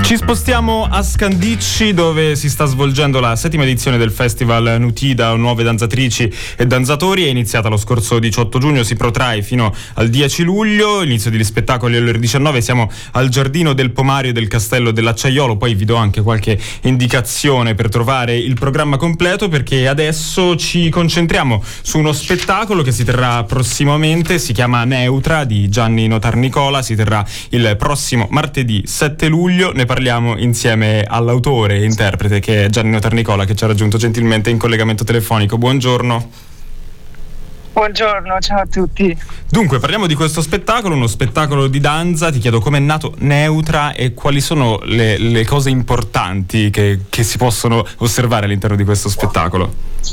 Ci spostiamo a Scandicci, dove si sta svolgendo la 7ª edizione del Festival Nutida, nuove danzatrici e danzatori. È iniziata lo scorso 18 giugno, si protrae fino al 10 luglio. Inizio degli spettacoli alle ore 19. Siamo al Giardino del Pomario del Castello dell'Acciaiolo. Poi vi do anche qualche indicazione per trovare il programma completo, perché adesso ci concentriamo su uno spettacolo che si terrà prossimamente. Si chiama Neutra, di Gianni Notarnicola. Si terrà il prossimo martedì 7 luglio. Ne parliamo insieme all'autore e interprete, che è Gianni Notarnicola, che ci ha raggiunto gentilmente in collegamento telefonico. Buongiorno. Buongiorno, ciao a tutti. Dunque, parliamo di questo spettacolo, uno spettacolo di danza. Ti chiedo come è nato Neutra e quali sono le cose importanti che si possono osservare all'interno di questo spettacolo.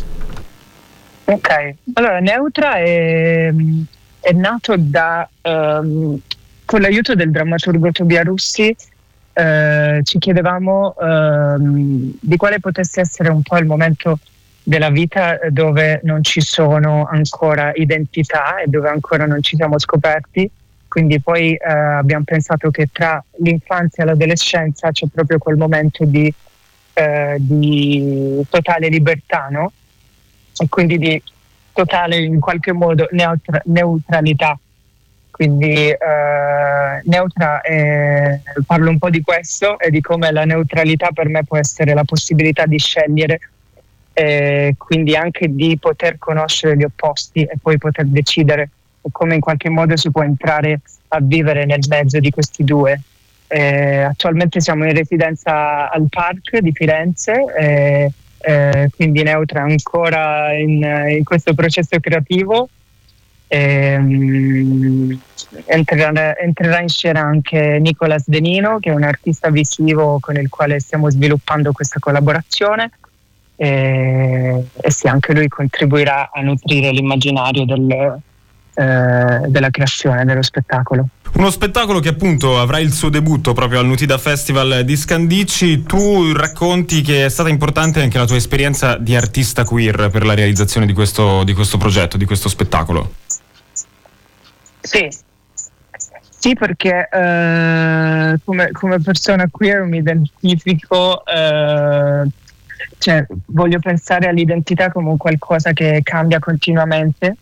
Ok, allora Neutra è nato con l'aiuto del drammaturgo Tobia Russi. Ci chiedevamo di quale potesse essere un po' il momento della vita dove non ci sono ancora identità e dove ancora non ci siamo scoperti. Quindi poi abbiamo pensato che tra l'infanzia e l'adolescenza c'è proprio quel momento di totale libertà, no? E quindi di totale, in qualche modo, neutralità. Quindi Neutra parlo un po' di questo e di come la neutralità per me può essere la possibilità di scegliere, quindi anche di poter conoscere gli opposti e poi poter decidere come in qualche modo si può entrare a vivere nel mezzo di questi due. Attualmente siamo in residenza al Park di Firenze, quindi Neutra è ancora in questo processo creativo. Entrerà in scena anche Nicolas Denino, che è un artista visivo con il quale stiamo sviluppando questa collaborazione, e sì, anche lui contribuirà a nutrire l'immaginario della creazione dello spettacolo. Uno spettacolo che appunto avrà il suo debutto proprio al Nutida Festival di Scandicci. Tu racconti che è stata importante anche la tua esperienza di artista queer per la realizzazione di questo progetto, di questo spettacolo. Sì, perché come persona queer mi identifico, cioè voglio pensare all'identità come un qualcosa che cambia continuamente,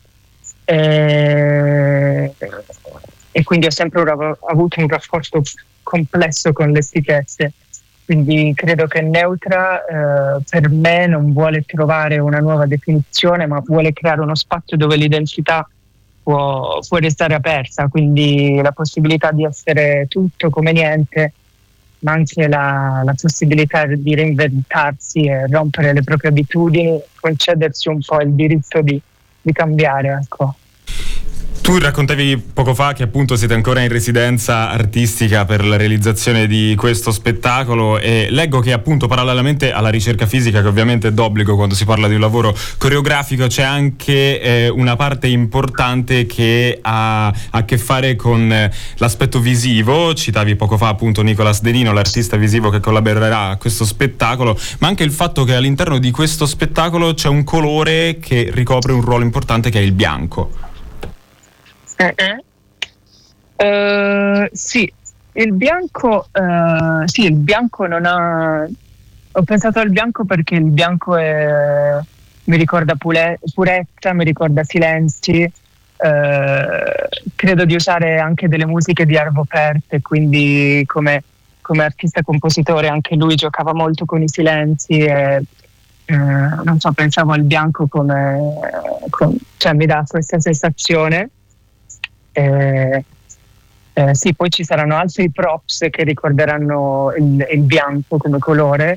e quindi ho sempre avuto un rapporto complesso con le etichette. Quindi credo che Neutra per me non vuole trovare una nuova definizione, ma vuole creare uno spazio dove l'identità può restare aperta, quindi la possibilità di essere tutto come niente, ma anche la possibilità di reinventarsi e rompere le proprie abitudini, concedersi un po' il diritto di cambiare, ecco. Tu raccontavi poco fa che appunto siete ancora in residenza artistica per la realizzazione di questo spettacolo, e leggo che appunto parallelamente alla ricerca fisica, che ovviamente è d'obbligo quando si parla di un lavoro coreografico, c'è anche una parte importante che ha a che fare con l'aspetto visivo. Citavi poco fa appunto Nicolas Denino, l'artista visivo che collaborerà a questo spettacolo, ma anche il fatto che all'interno di questo spettacolo c'è un colore che ricopre un ruolo importante, che è il bianco. Sì, il bianco non ha. Ho pensato al bianco perché il bianco mi ricorda purezza, mi ricorda silenzi. Credo di usare anche delle musiche di Arvo Pärt, quindi come artista compositore anche lui giocava molto con i silenzi e non so, pensavo al bianco cioè mi dà questa sensazione. Sì, poi ci saranno altri props che ricorderanno il bianco come colore.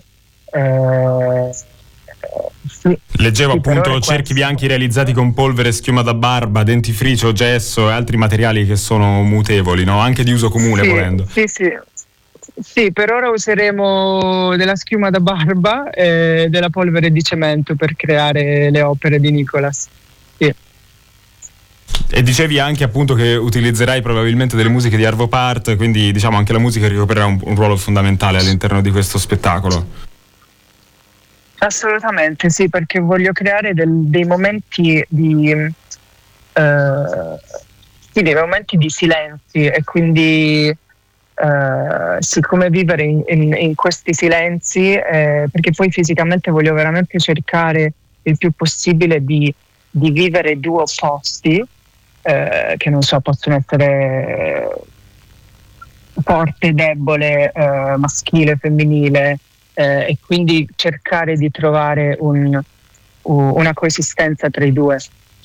Sì. Leggevo appunto cerchi bianchi realizzati con polvere, schiuma da barba, dentifricio, gesso e altri materiali che sono mutevoli, no? Anche di uso comune, sì, volendo. Sì, per ora useremo della schiuma da barba e della polvere di cemento per creare le opere di Nicolas. Sì. E dicevi anche appunto che utilizzerai probabilmente delle musiche di Arvo Pärt, quindi diciamo anche la musica ricoprirà un ruolo fondamentale all'interno di questo spettacolo. Assolutamente sì, perché voglio creare dei momenti dei momenti di silenzi, e quindi siccome vivere in questi silenzi, perché poi fisicamente voglio veramente cercare il più possibile di vivere due opposti, che non so, possono essere forte, debole, maschile, femminile, e quindi cercare di trovare una coesistenza tra i due.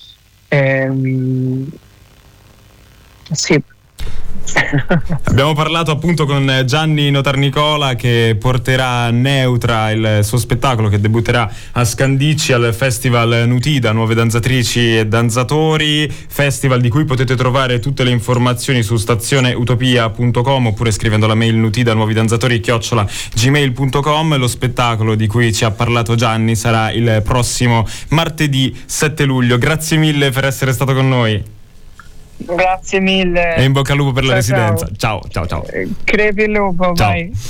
Sì. Abbiamo parlato appunto con Gianni Notarnicola, che porterà Neutra, il suo spettacolo che debutterà a Scandicci al Festival Nutida, nuove danzatrici e danzatori, festival di cui potete trovare tutte le informazioni su stazioneutopia.com oppure scrivendo la mail nutidanuovidanzatori@gmail.com. Lo spettacolo di cui ci ha parlato Gianni sarà il prossimo martedì 7 luglio. Grazie mille per essere stato con noi. Grazie mille. E in bocca al lupo per la Ciao, residenza. Ciao, ciao, ciao. Crepi il lupo, Ciao. vai.